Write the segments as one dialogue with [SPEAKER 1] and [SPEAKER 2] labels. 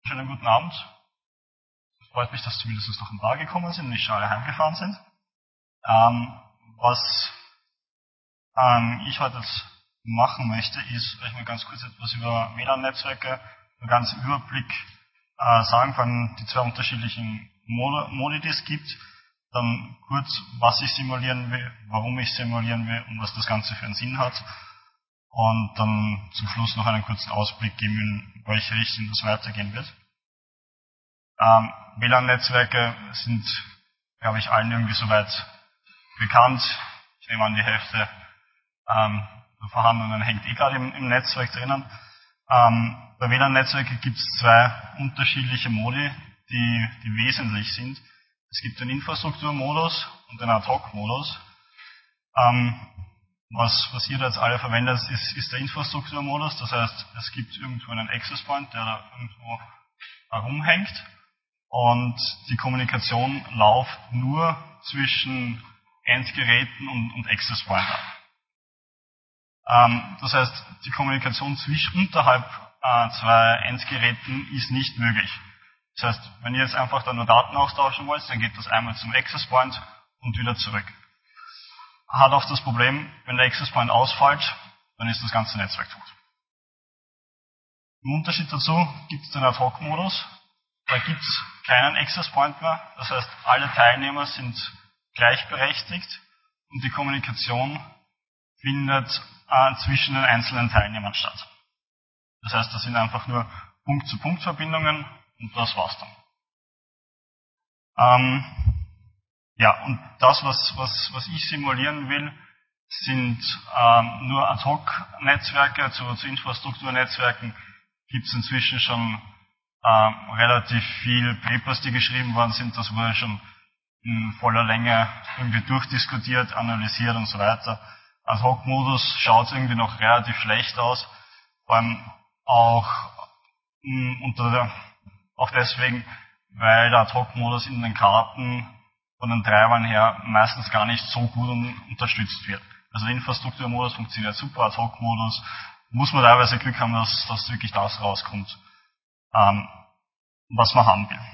[SPEAKER 1] Schönen guten Abend. Es freut mich, dass zumindest noch ein paar gekommen sind und nicht schon alle heimgefahren sind. Was ich heute machen möchte, ist euch mal ganz kurz etwas über WLAN-Netzwerke, einen ganzen Überblick sagen, vor allem die zwei unterschiedlichen Modi, die es gibt. Dann kurz, was ich simulieren will, warum ich simulieren will und was das Ganze für einen Sinn hat. Und dann zum Schluss noch einen kurzen Ausblick geben, in welche Richtung das weitergehen wird. WLAN-Netzwerke sind, glaube ich, allen irgendwie soweit bekannt. Ich nehme an, die Hälfte der vorhandenen hängt gerade im Netzwerk drinnen. Bei WLAN-Netzwerken gibt es zwei unterschiedliche Modi, die wesentlich sind. Es gibt den Infrastrukturmodus und den Ad-Hoc-Modus. Was ihr da jetzt alle verwendet, ist der Infrastrukturmodus. Das heißt, es gibt irgendwo einen Access Point, der da irgendwo herumhängt. Und die Kommunikation läuft nur zwischen Endgeräten und Access Pointer. Das heißt, die Kommunikation unterhalb zwei Endgeräten ist nicht möglich. Das heißt, wenn ihr jetzt einfach da nur Daten austauschen wollt, dann geht das einmal zum Access Point und wieder zurück. Hat auch das Problem, wenn der Access Point ausfällt, dann ist das ganze Netzwerk tot. Im Unterschied dazu gibt es den Ad-Hoc-Modus. Da gibt es keinen Access Point mehr. Das heißt, alle Teilnehmer sind gleichberechtigt und die Kommunikation findet zwischen den einzelnen Teilnehmern statt. Das heißt, das sind einfach nur Punkt-zu-Punkt-Verbindungen und das war's dann. Und das, was ich simulieren will, sind nur Ad-Hoc-Netzwerke. Zu Infrastrukturnetzwerken gibt es inzwischen schon relativ viel Papers, die geschrieben worden sind. Das wurde schon in voller Länge irgendwie durchdiskutiert, analysiert und so weiter. Ad-Hoc-Modus schaut irgendwie noch relativ schlecht aus, vor allem auch deswegen, weil der Ad-Hoc-Modus in den Karten von den Treibern her meistens gar nicht so gut unterstützt wird. Also der Infrastrukturmodus funktioniert super, Ad-Hoc-Modus muss man teilweise Glück haben, dass wirklich das rauskommt, was man haben will.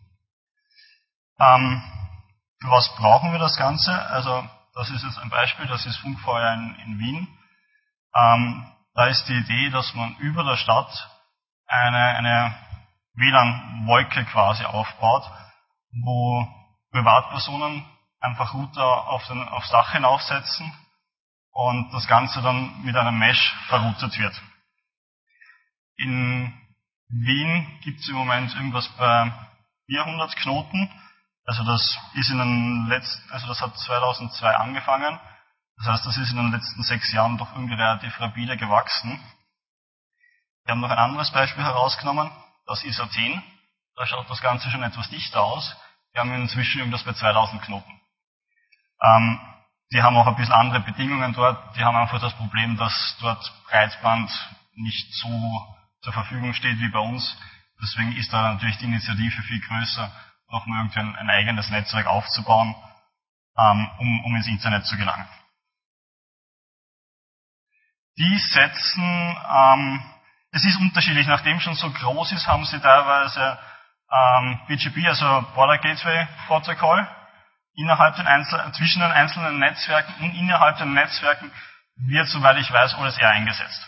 [SPEAKER 1] Für was brauchen wir das Ganze? Also das ist jetzt ein Beispiel, das ist Funkfeuer in Wien. Da ist die Idee, dass man über der Stadt eine WLAN-Wolke quasi aufbaut, wo Privatpersonen einfach Router aufs Dach hinaufsetzen und das Ganze dann mit einem Mesh verroutet wird. In Wien gibt es im Moment irgendwas bei 400 Knoten. Also das hat 2002 angefangen. Das heißt, das ist in den letzten 6 Jahren doch irgendwie relativ rapide gewachsen. Wir haben noch ein anderes Beispiel herausgenommen. Das ist Athen. Da schaut das Ganze schon etwas dichter aus. Wir haben inzwischen irgendwas bei 2000 Knoten. Die haben auch ein bisschen andere Bedingungen dort. Die haben einfach das Problem, dass dort Breitband nicht so zur Verfügung steht wie bei uns. Deswegen ist da natürlich die Initiative viel größer, nochmal irgendwie ein eigenes Netzwerk aufzubauen, um ins Internet zu gelangen. Die setzen, es ist unterschiedlich, nachdem schon so groß ist, haben sie teilweise BGP, also Border Gateway Protocol, zwischen den einzelnen Netzwerken und innerhalb den Netzwerken wird, soweit ich weiß, OSR eingesetzt.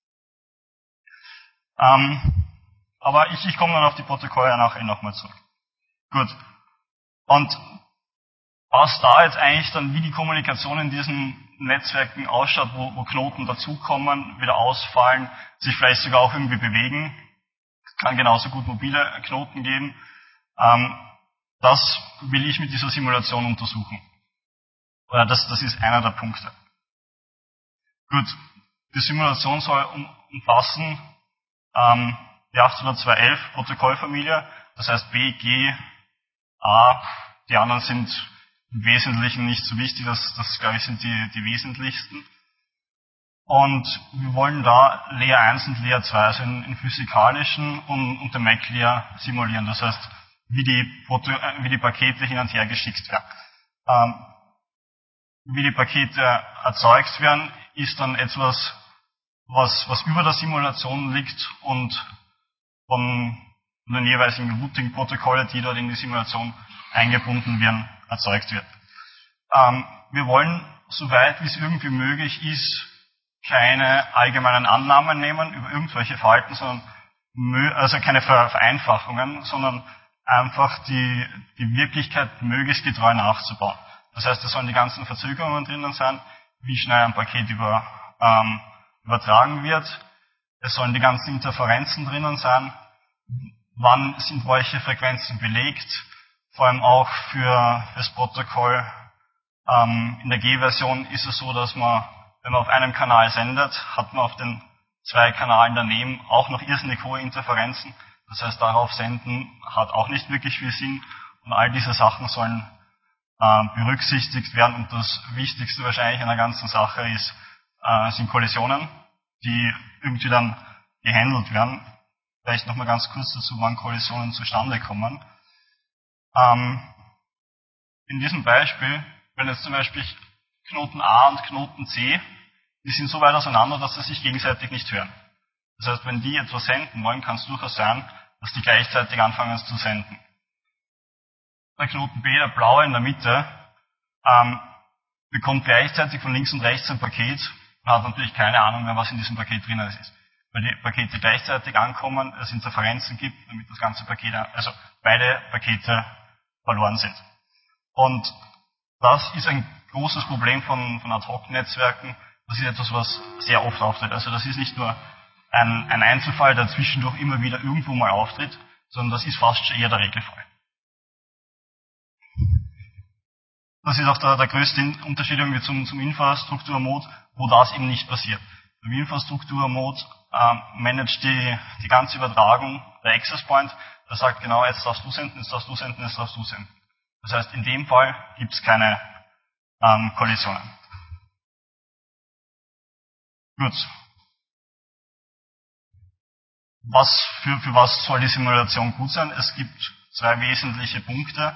[SPEAKER 1] Aber ich komme dann auf die Protokolle nachher nochmal zurück. Gut. Und was da jetzt eigentlich dann, wie die Kommunikation in diesen Netzwerken ausschaut, wo Knoten dazukommen, wieder ausfallen, sich vielleicht sogar auch irgendwie bewegen, kann genauso gut mobile Knoten geben. Das will ich mit dieser Simulation untersuchen. Oder das ist einer der Punkte. Gut, die Simulation soll umfassen die 802.11 Protokollfamilie, das heißt B, G, A, die anderen sind im Wesentlichen nicht so wichtig, das glaube ich sind die wesentlichsten. Und wir wollen da Layer 1 und Layer 2, also in physikalischen und dem MAC-Layer simulieren. Das heißt, wie die Pakete hin und her geschickt werden. Wie die Pakete erzeugt werden, ist dann etwas, was über der Simulation liegt und von und den jeweiligen Routing-Protokolle, die dort in die Simulation eingebunden werden, erzeugt wird. Wir wollen, soweit wie es irgendwie möglich ist, keine allgemeinen Annahmen nehmen über irgendwelche Verhalten, sondern also keine Vereinfachungen, sondern einfach die Wirklichkeit möglichst getreu nachzubauen. Das heißt, es sollen die ganzen Verzögerungen drinnen sein, wie schnell ein Paket übertragen wird. Es sollen die ganzen Interferenzen drinnen sein. Wann sind welche Frequenzen belegt? Vor allem auch für das Protokoll. In der G-Version ist es so, dass man, wenn man auf einem Kanal sendet, hat man auf den 2 Kanalen daneben auch noch irrsinnig hohe Interferenzen. Das heißt, darauf senden hat auch nicht wirklich viel Sinn. Und all diese Sachen sollen berücksichtigt werden. Und das Wichtigste wahrscheinlich an der ganzen Sache sind Kollisionen, die irgendwie dann gehandelt werden. Vielleicht nochmal ganz kurz dazu, wann Kollisionen zustande kommen. In diesem Beispiel, wenn jetzt zum Beispiel Knoten A und Knoten C, die sind so weit auseinander, dass sie sich gegenseitig nicht hören. Das heißt, wenn die etwas senden wollen, kann es durchaus sein, dass die gleichzeitig anfangen zu senden. Der Knoten B, der blaue in der Mitte, bekommt gleichzeitig von links und rechts ein Paket und hat natürlich keine Ahnung mehr, was in diesem Paket drin ist. Weil die Pakete gleichzeitig ankommen, es Interferenzen gibt, damit das ganze Paket, also beide Pakete verloren sind. Und das ist ein großes Problem von Ad-Hoc-Netzwerken. Das ist etwas, was sehr oft auftritt. Also das ist nicht nur ein Einzelfall, der zwischendurch immer wieder irgendwo mal auftritt, sondern das ist fast schon eher der Regelfall. Das ist auch der größte Unterschied irgendwie zum Infrastruktur-Mode, wo das eben nicht passiert. Im Infrastruktur-Mode managt die ganze Übertragung der Access Point, der sagt genau, jetzt darfst du senden, jetzt darfst du senden, jetzt darfst du senden. Das heißt, in dem Fall gibt es keine Kollisionen. Gut. Für was soll die Simulation gut sein? Es gibt 2 wesentliche Punkte.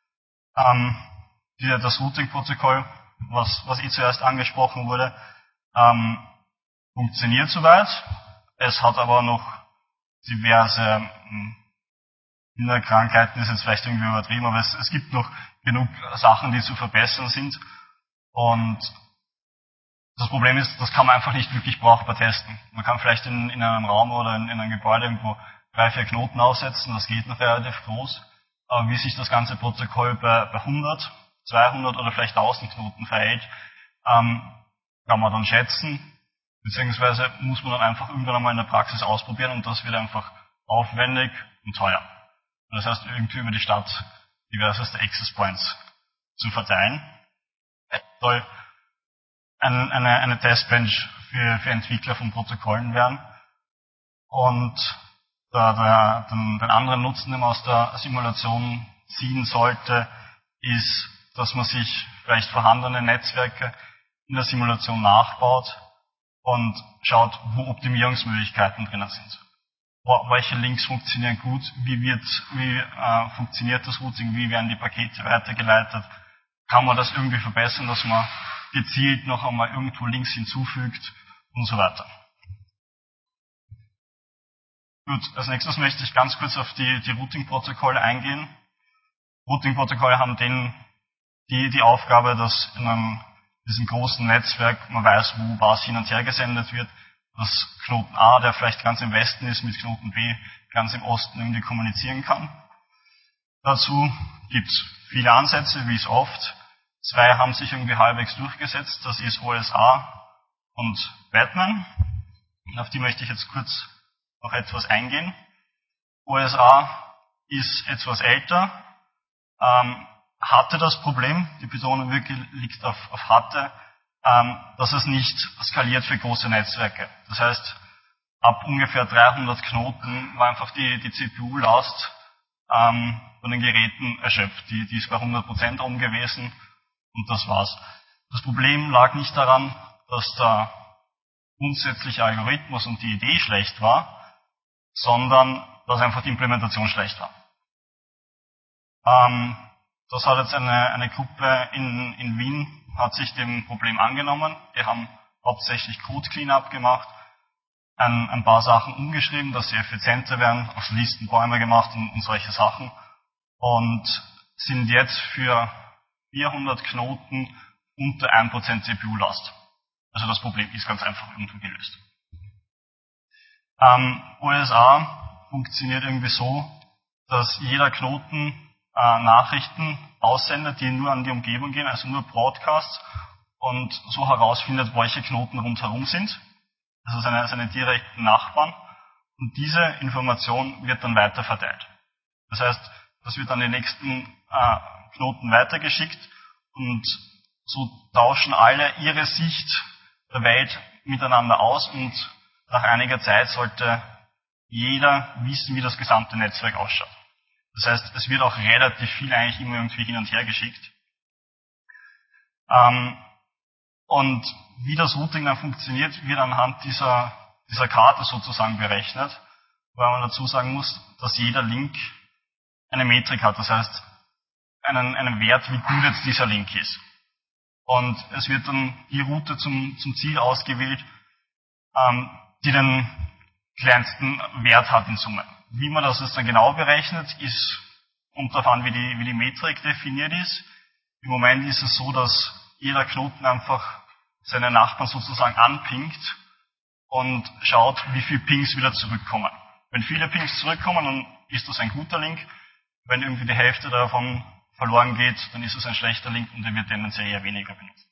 [SPEAKER 1] Das Routing-Protokoll, was zuerst angesprochen wurde, funktioniert soweit. Es hat aber noch diverse Krankheiten, ist jetzt vielleicht irgendwie übertrieben, aber es gibt noch genug Sachen, die zu verbessern sind. Und das Problem ist, das kann man einfach nicht wirklich brauchbar testen. Man kann vielleicht in einem Raum oder in einem Gebäude irgendwo 3, 4 Knoten aufsetzen, das geht noch relativ groß. Aber wie sich das ganze Protokoll bei 100, 200 oder vielleicht 1000 Knoten verhält, kann man dann schätzen, beziehungsweise muss man dann einfach irgendwann einmal in der Praxis ausprobieren und das wird einfach aufwendig und teuer. Das heißt, irgendwie über die Stadt diverseste Access Points zu verteilen. Es soll eine Testbench für Entwickler von Protokollen werden. Und den anderen Nutzen, den man aus der Simulation ziehen sollte, ist, dass man sich vielleicht vorhandene Netzwerke in der Simulation nachbaut und schaut, wo Optimierungsmöglichkeiten drinnen sind. Welche Links funktionieren gut, wie funktioniert das Routing, wie werden die Pakete weitergeleitet, kann man das irgendwie verbessern, dass man gezielt noch einmal irgendwo Links hinzufügt und so weiter. Gut, als nächstes möchte ich ganz kurz auf die Routing-Protokolle eingehen. Routing-Protokolle haben die Aufgabe, dass in diesem großen Netzwerk man weiß, wo was hin und her gesendet wird, dass Knoten A, der vielleicht ganz im Westen ist, mit Knoten B ganz im Osten irgendwie kommunizieren kann. Dazu gibt es viele Ansätze, wie es oft. 2 haben sich irgendwie halbwegs durchgesetzt, das ist OSA und Batman. Und auf die möchte ich jetzt kurz noch etwas eingehen. OSA ist etwas älter, hatte das Problem, die Betonung wirklich liegt auf hatte, dass es nicht skaliert für große Netzwerke. Das heißt, ab ungefähr 300 Knoten war einfach die CPU-Last von den Geräten erschöpft. Die ist bei 100% rum gewesen und das war's. Das Problem lag nicht daran, dass der grundsätzliche Algorithmus und die Idee schlecht war, sondern dass einfach die Implementation schlecht war. Das hat jetzt eine Gruppe in Wien hat sich dem Problem angenommen. Die haben hauptsächlich Code Cleanup gemacht ein paar Sachen umgeschrieben, dass sie effizienter werden, aus Listenbäume gemacht und solche Sachen. Und sind jetzt für 400 Knoten unter 1% CPU-Last. Also das Problem ist ganz einfach irgendwo gelöst. OSA funktioniert irgendwie so, dass jeder Knoten Nachrichten aussendet, die nur an die Umgebung gehen, also nur Broadcasts, und so herausfindet, welche Knoten rundherum sind. Also seine direkten Nachbarn. Und diese Information wird dann weiter verteilt. Das heißt, das wird an die nächsten Knoten weitergeschickt und so tauschen alle ihre Sicht der Welt miteinander aus und nach einiger Zeit sollte jeder wissen, wie das gesamte Netzwerk ausschaut. Das heißt, es wird auch relativ viel eigentlich immer irgendwie hin und her geschickt. Und wie das Routing dann funktioniert, wird anhand dieser Karte sozusagen berechnet, weil man dazu sagen muss, dass jeder Link eine Metrik hat, das heißt einen Wert, wie gut jetzt dieser Link ist. Und es wird dann die Route zum Ziel ausgewählt, die den kleinsten Wert hat in Summe. Wie man das jetzt dann genau berechnet, kommt darauf an, wie die Metrik definiert ist. Im Moment ist es so, dass jeder Knoten einfach seine Nachbarn sozusagen anpingt und schaut, wie viele Pings wieder zurückkommen. Wenn viele Pings zurückkommen, dann ist das ein guter Link. Wenn irgendwie die Hälfte davon verloren geht, dann ist es ein schlechter Link und der wird tendenziell eher weniger benutzt.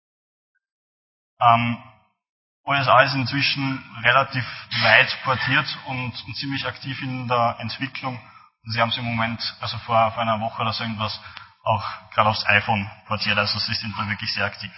[SPEAKER 1] OSA ist inzwischen relativ weit portiert und ziemlich aktiv in der Entwicklung. Und sie haben es im Moment, also vor einer Woche oder so irgendwas, auch gerade aufs iPhone portiert, also sie sind da wirklich sehr aktiv.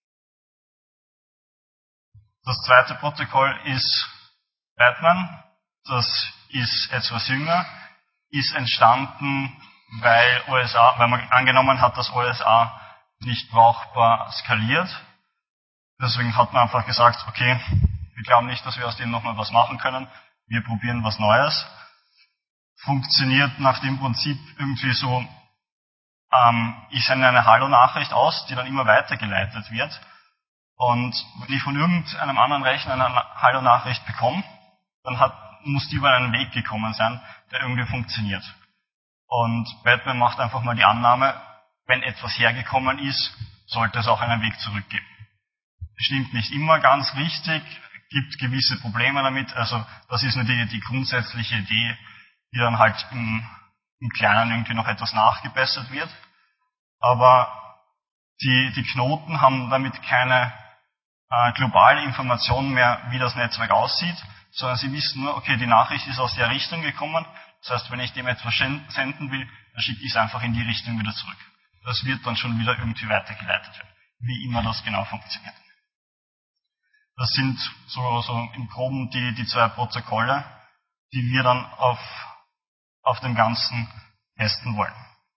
[SPEAKER 1] Das zweite Protokoll ist Batman. Das ist etwas jünger, ist entstanden, weil man angenommen hat, dass OSA nicht brauchbar skaliert. Deswegen hat man einfach gesagt, okay, wir glauben nicht, dass wir aus dem nochmal was machen können. Wir probieren was Neues. Funktioniert nach dem Prinzip irgendwie so, ich sende eine Hallo-Nachricht aus, die dann immer weitergeleitet wird. Und wenn ich von irgendeinem anderen Rechner eine Hallo-Nachricht bekomme, dann muss die über einen Weg gekommen sein, der irgendwie funktioniert. Und Batman macht einfach mal die Annahme, wenn etwas hergekommen ist, sollte es auch einen Weg zurückgeben. Stimmt nicht immer ganz richtig, gibt gewisse Probleme damit, also das ist nur die grundsätzliche Idee, die dann halt im Kleinen irgendwie noch etwas nachgebessert wird. Aber die Knoten haben damit keine globale Information mehr, wie das Netzwerk aussieht, sondern sie wissen nur, okay, die Nachricht ist aus der Richtung gekommen, das heißt, wenn ich dem etwas senden will, dann schicke ich es einfach in die Richtung wieder zurück. Das wird dann schon wieder irgendwie weitergeleitet werden, wie immer das genau funktioniert. Das sind so im Groben die zwei Protokolle, die wir dann auf dem Ganzen testen wollen.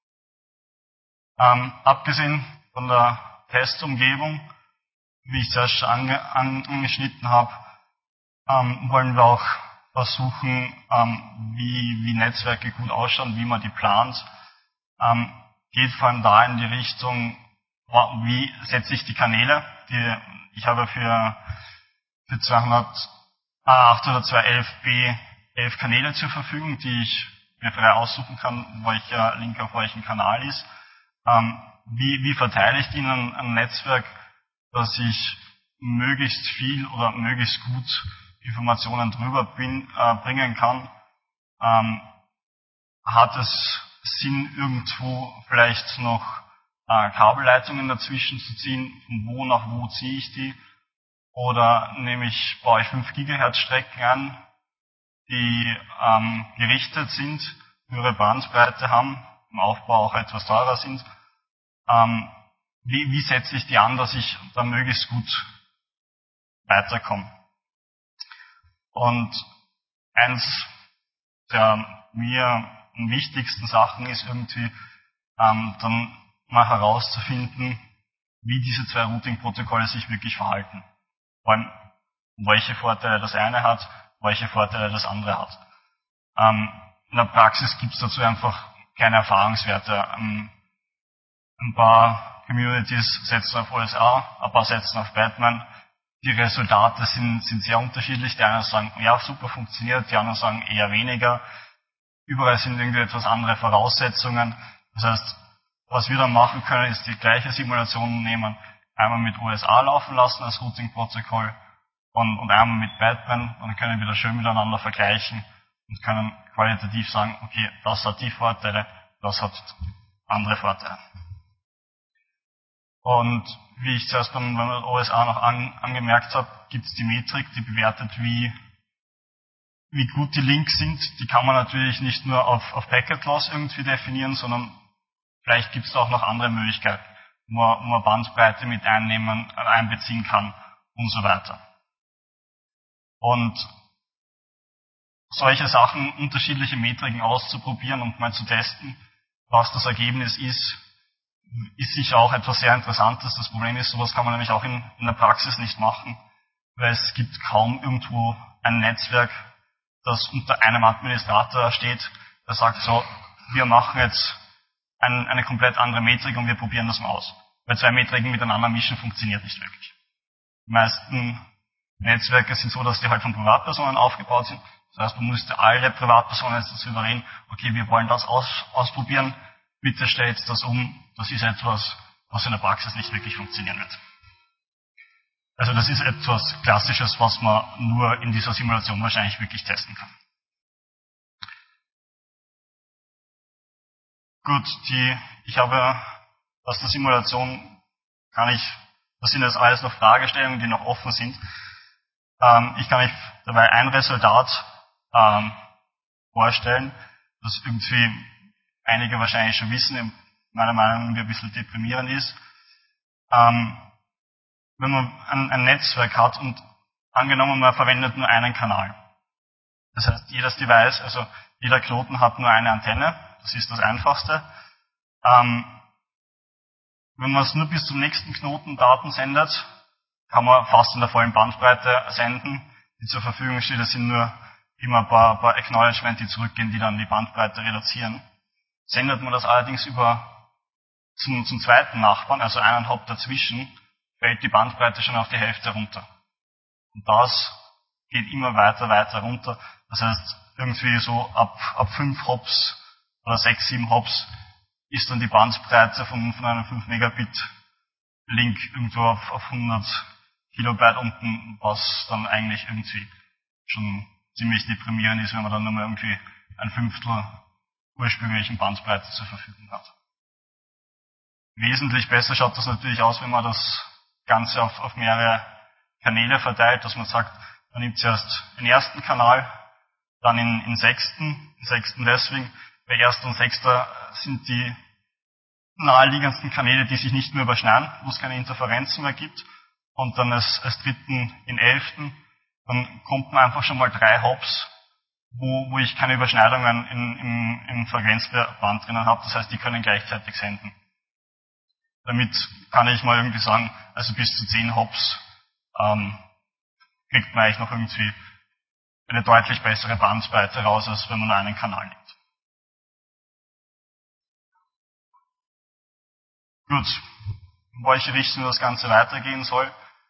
[SPEAKER 1] Abgesehen von der Testumgebung, wie ich zuerst schon angeschnitten habe, wollen wir auch versuchen, wie Netzwerke gut ausschauen, wie man die plant. Geht vor allem da in die Richtung, wie setze ich die Kanäle. Ich habe für 802.11b 11 Kanäle zur Verfügung, die ich mir frei aussuchen kann, welcher Link auf welchem Kanal ist. Wie verteile ich die in ein Netzwerk, dass ich möglichst viel oder möglichst gut Informationen drüber bringen kann? Hat es Sinn, irgendwo vielleicht noch Kabelleitungen dazwischen zu ziehen? Von wo nach wo ziehe ich die? Oder baue ich 5 GHz Strecken an, die gerichtet sind, höhere Bandbreite haben, im Aufbau auch etwas teurer sind. Wie setze ich die an, dass ich da möglichst gut weiterkomme? Und eins der mir am wichtigsten Sachen ist irgendwie dann mal herauszufinden, wie diese zwei Routing-Protokolle sich wirklich verhalten. Vor allem, welche Vorteile das eine hat, welche Vorteile das andere hat. In der Praxis gibt es dazu einfach keine Erfahrungswerte. Ein paar Communities setzen auf OSA, ein paar setzen auf Batman. Die Resultate sind sehr unterschiedlich. Die einen sagen, ja, super funktioniert, die anderen sagen eher weniger. Überall sind irgendwie etwas andere Voraussetzungen. Das heißt, was wir dann machen können, ist die gleiche Simulation nehmen, einmal mit USA laufen lassen als Routing-Protokoll und einmal mit Batman. Und dann können wir das schön miteinander vergleichen und können qualitativ sagen, okay, das hat die Vorteile, das hat andere Vorteile. Und wie ich zuerst beim OSA noch angemerkt habe, gibt es die Metrik, die bewertet, wie gut die Links sind. Die kann man natürlich nicht nur auf Packet Loss irgendwie definieren, sondern vielleicht gibt es auch noch andere Möglichkeiten, wo man Bandbreite mit einbeziehen kann und so weiter. Und solche Sachen, unterschiedliche Metriken auszuprobieren und mal zu testen, was das Ergebnis ist sicher auch etwas sehr Interessantes. Das Problem ist, sowas kann man nämlich auch in der Praxis nicht machen, weil es gibt kaum irgendwo ein Netzwerk, das unter einem Administrator steht, der sagt so, wir machen jetzt eine komplett andere Metrik und wir probieren das mal aus. Weil zwei Metriken miteinander mischen funktioniert nicht wirklich. Die meisten Netzwerke sind so, dass die halt von Privatpersonen aufgebaut sind. Das heißt, man müsste alle Privatpersonen jetzt dazu überreden, okay, wir wollen das ausprobieren, bitte stellt das um. Das ist etwas, was in der Praxis nicht wirklich funktionieren wird. Also das ist etwas Klassisches, was man nur in dieser Simulation wahrscheinlich wirklich testen kann. Gut, ich habe aus der Simulation das sind jetzt alles noch Fragestellungen, die noch offen sind. Ich kann euch dabei ein Resultat vorstellen, das irgendwie einige wahrscheinlich schon wissen, meiner Meinung nach ein bisschen deprimierend ist. Wenn man ein Netzwerk hat und angenommen, man verwendet nur einen Kanal. Das heißt, jedes Device, also jeder Knoten hat nur eine Antenne, das ist das Einfachste. Wenn man es nur bis zum nächsten Knoten Daten sendet, kann man fast in der vollen Bandbreite senden. Die zur Verfügung steht, das sind nur immer ein paar Acknowledgement, die zurückgehen, die dann die Bandbreite reduzieren. Sendet man das allerdings zum zweiten Nachbarn, also einen Hop dazwischen, fällt die Bandbreite schon auf die Hälfte runter. Und das geht immer weiter runter. Das heißt, irgendwie so ab 5 Hops oder 6, 7 Hops ist dann die Bandbreite von einem 5 Megabit Link irgendwo auf 100 Kilobyte unten, was dann eigentlich irgendwie schon ziemlich deprimierend ist, wenn man dann nur mal irgendwie ein Fünftel ursprünglichen Bandbreite zur Verfügung hat. Wesentlich besser schaut das natürlich aus, wenn man das Ganze auf mehrere Kanäle verteilt, dass man sagt, man nimmt zuerst den ersten Kanal, dann den sechsten deswegen, bei erster und sechster sind die naheliegendsten Kanäle, die sich nicht mehr überschneiden, wo es keine Interferenzen mehr gibt, und dann als dritten in 11. Dann kommt man einfach schon mal 3 Hops, wo ich keine Überschneidungen im Frequenzband drinnen habe, das heißt, die können gleichzeitig senden. Damit kann ich mal irgendwie sagen, also bis zu 10 Hops kriegt man eigentlich noch irgendwie eine deutlich bessere Bandbreite raus, als wenn man nur einen Kanal nimmt. Gut, in welche Richtung das Ganze weitergehen soll.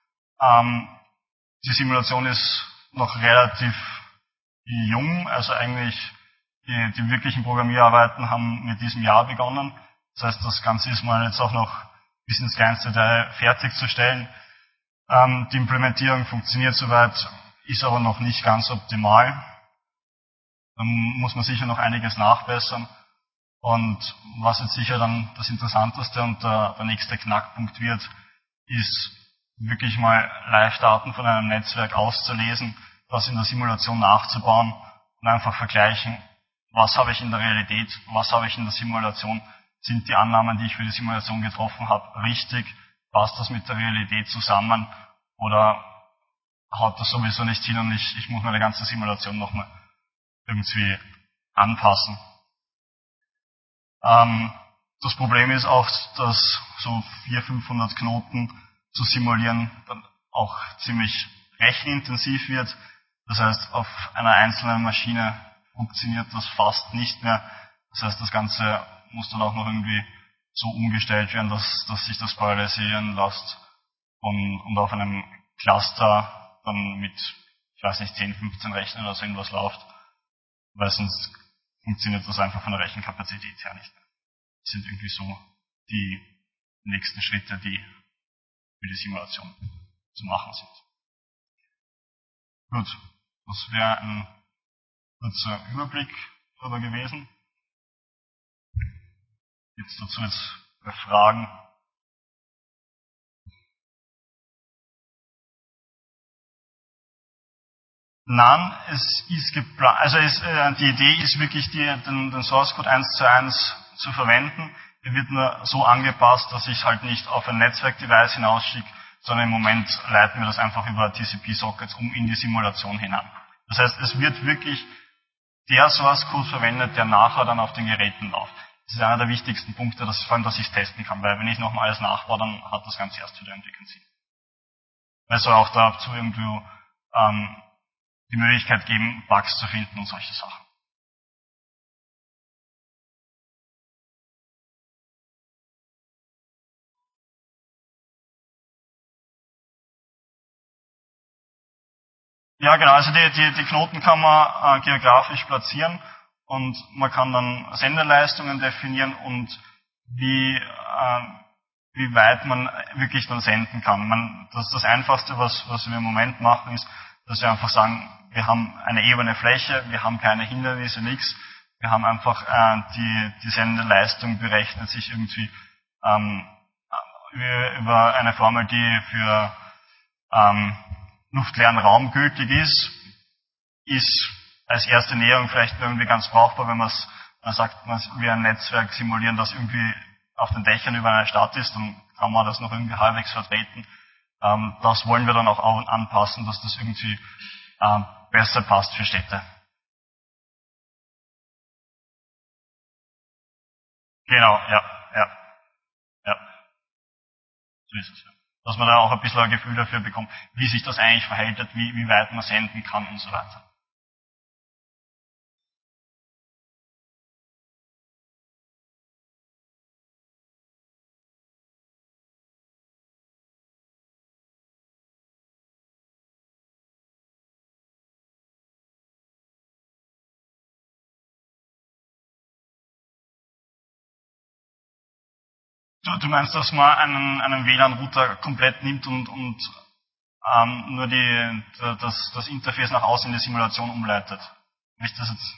[SPEAKER 1] Die Simulation ist noch relativ jung, also eigentlich die wirklichen Programmierarbeiten haben mit diesem Jahr begonnen. Das heißt, das Ganze ist mal jetzt auch noch bis ins kleinste Detail fertigzustellen. Die Implementierung funktioniert soweit, ist aber noch nicht ganz optimal. Da muss man sicher noch einiges nachbessern. Und was jetzt sicher dann das Interessanteste und der nächste Knackpunkt wird, ist wirklich mal Live-Daten von einem Netzwerk auszulesen, das in der Simulation nachzubauen und einfach vergleichen, was habe ich in der Realität, was habe ich in der Simulation, sind die Annahmen, die ich für die Simulation getroffen habe, richtig, passt das mit der Realität zusammen oder haut das sowieso nicht hin und ich muss meine ganze Simulation nochmal irgendwie anpassen. Das Problem ist auch, dass so 400-500 Knoten zu simulieren dann auch ziemlich rechenintensiv wird. Das heißt, auf einer einzelnen Maschine funktioniert das fast nicht mehr. Das heißt, das Ganze muss dann auch noch irgendwie so umgestellt werden, dass sich das parallelisieren lässt und auf einem Cluster dann mit, ich weiß nicht, 10, 15 Rechnern oder so irgendwas läuft, weil sonst funktioniert das einfach von der Rechenkapazität her nicht mehr. Das sind irgendwie so die nächsten Schritte, die für die Simulation zu machen sind. Gut, das wäre ein kurzer Überblick darüber gewesen. Gibt es dazu jetzt Fragen? Nein, es ist geplant, also die Idee ist wirklich, den Source Code 1:1 zu verwenden. Er wird nur so angepasst, dass ich halt nicht auf ein Netzwerk-Device hinausschicke, sondern im Moment leiten wir das einfach über TCP-Sockets in die Simulation hinein. Das heißt, es wird wirklich der Source Code verwendet, der nachher dann auf den Geräten läuft. Das ist einer der wichtigsten Punkte, vor allem, dass ich es testen kann, weil wenn ich nochmal alles nachbaue, dann hat das Ganze erst wieder entwickeln Sinn. Weil es soll auch dazu irgendwie die Möglichkeit geben, Bugs zu finden und solche Sachen. Ja, genau, also die Knoten kann man geografisch platzieren und man kann dann Sendeleistungen definieren und wie weit man wirklich dann senden kann. Das Einfachste, was wir im Moment machen, ist, dass wir einfach sagen, wir haben eine ebene Fläche, wir haben keine Hindernisse, nichts. Wir haben einfach die Sendeleistung berechnet sich irgendwie über eine Formel, die für luftleeren Raum gültig ist als erste Näherung vielleicht irgendwie ganz brauchbar, wenn man sagt, man will ein Netzwerk simulieren, das irgendwie auf den Dächern über einer Stadt ist, dann kann man das noch irgendwie halbwegs vertreten. Das wollen wir dann auch anpassen, dass das irgendwie besser passt für Städte. Genau, ja, so ist es. Ja. Dass man da auch ein bisschen ein Gefühl dafür bekommt, wie sich das eigentlich verhält, wie weit man senden kann und so weiter. Du meinst, dass man einen WLAN-Router komplett nimmt und nur das Interface nach außen in die Simulation umleitet? Wenn ich das jetzt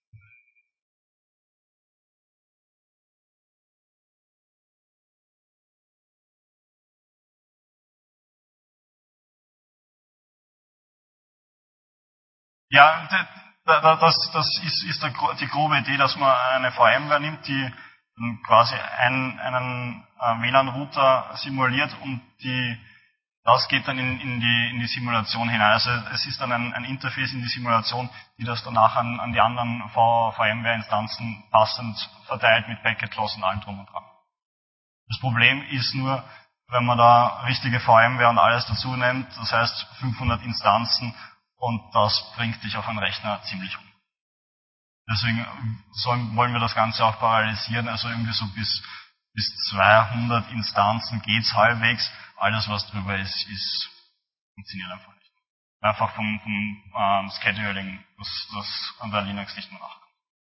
[SPEAKER 1] Ja, das ist die grobe Idee, dass man eine VMware nimmt, die quasi einen WLAN-Router simuliert und das geht dann in die Simulation hinein. Also es ist dann ein Interface in die Simulation, die das danach an die anderen VMware-Instanzen passend verteilt mit Packet-Loss und allem drum und dran. Das Problem ist nur, wenn man da richtige VMware und alles dazu nimmt, das heißt 500 Instanzen, und das bringt dich auf einen Rechner ziemlich um. Deswegen wollen wir das Ganze auch parallelisieren, also irgendwie so bis 200 Instanzen geht's halbwegs. Alles, was drüber ist funktioniert einfach nicht. Einfach vom Scheduling, das an der Linux nicht mehr macht.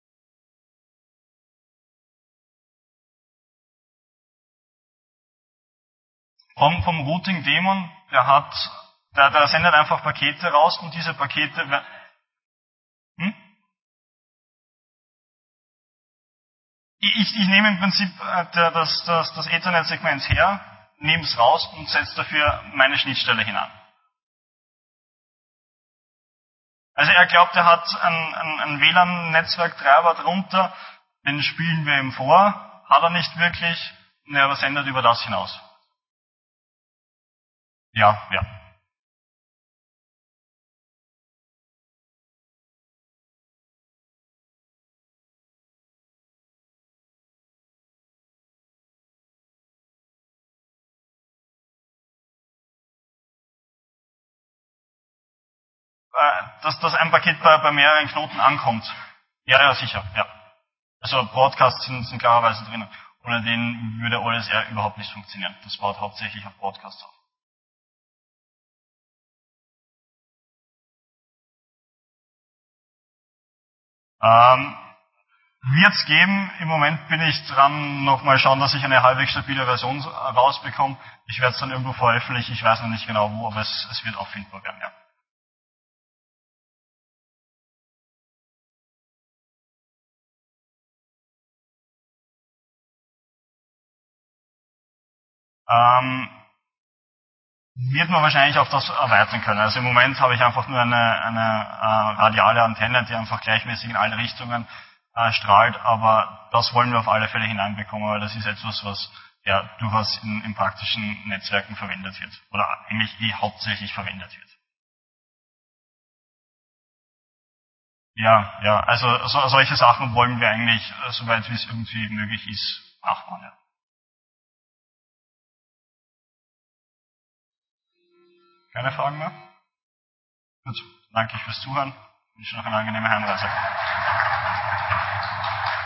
[SPEAKER 1] Vom Routing-Daemon, der sendet einfach Pakete raus und diese Pakete Ich nehme im Prinzip das Ethernet-Segment her, nehme es raus und setze dafür meine Schnittstelle hinein. Also er glaubt, er hat einen WLAN-Netzwerktreiber drunter, den spielen wir ihm vor, hat er nicht wirklich, ne, aber sendet über das hinaus. Ja. Dass ein Paket bei mehreren Knoten ankommt. Ja, sicher, ja. Also Broadcasts sind klarerweise drinnen. Ohne den würde OLSR überhaupt nicht funktionieren. Das baut hauptsächlich auf Broadcasts auf. Wird es geben. Im Moment bin ich dran, nochmal schauen, dass ich eine halbwegs stabile Version rausbekomme. Ich werde es dann irgendwo veröffentlichen. Ich weiß noch nicht genau wo, aber es wird auffindbar werden, ja. Wird man wahrscheinlich auf das erweitern können. Also im Moment habe ich einfach nur eine radiale Antenne, die einfach gleichmäßig in alle Richtungen strahlt, aber das wollen wir auf alle Fälle hineinbekommen, weil das ist etwas, was ja durchaus in praktischen Netzwerken verwendet wird oder eigentlich hauptsächlich verwendet wird. Ja, also solche Sachen wollen wir eigentlich, soweit wie es irgendwie möglich ist, nachbauen. Ja. Keine Fragen mehr? Gut, danke fürs Zuhören. Ich wünsche noch eine angenehme Heimreise.